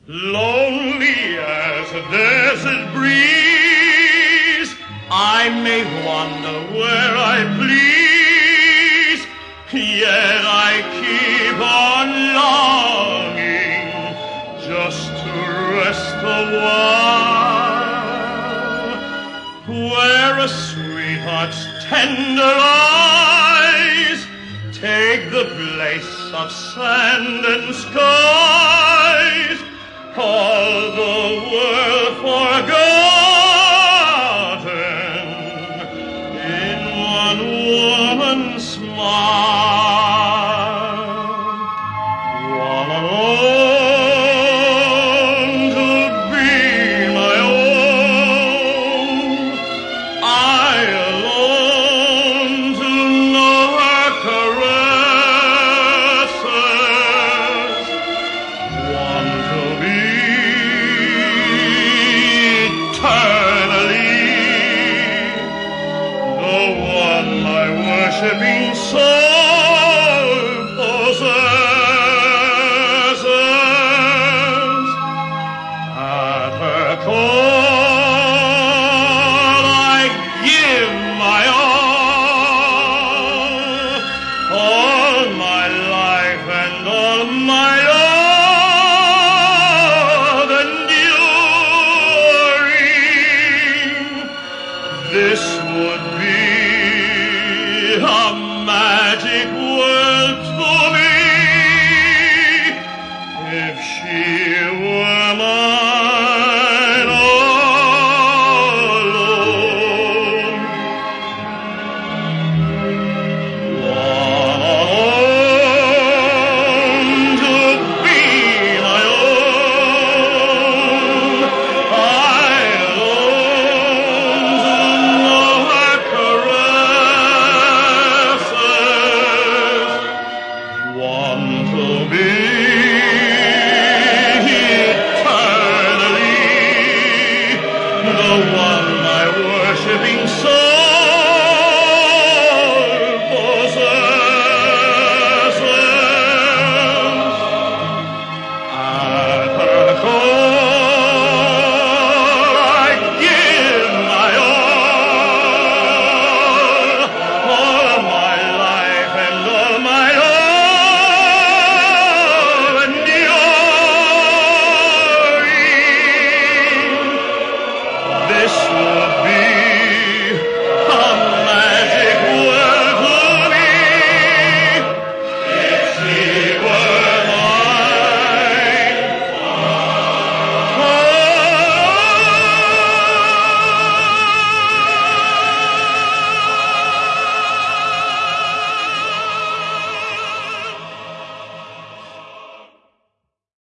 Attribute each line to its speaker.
Speaker 1: Lonely as a desert breeze, I may wander where I please, yet I keep on longing just to rest a while, where a sweetheart's tender eyes take the place of sand and skies, all the world forgotten in one woman's smile. One alone to be my own, I alone to know her caresses, one to be eternally the one my worshiping soul possesses. At her call I give my all my life and all my love enduring. This would be a magic world to me if she were mine alone. One alone to be my own, I alone to know her caresses, one to be eternally the one my worshiping soul possesses. At her call I give my all of my life and all my love enduring. This would be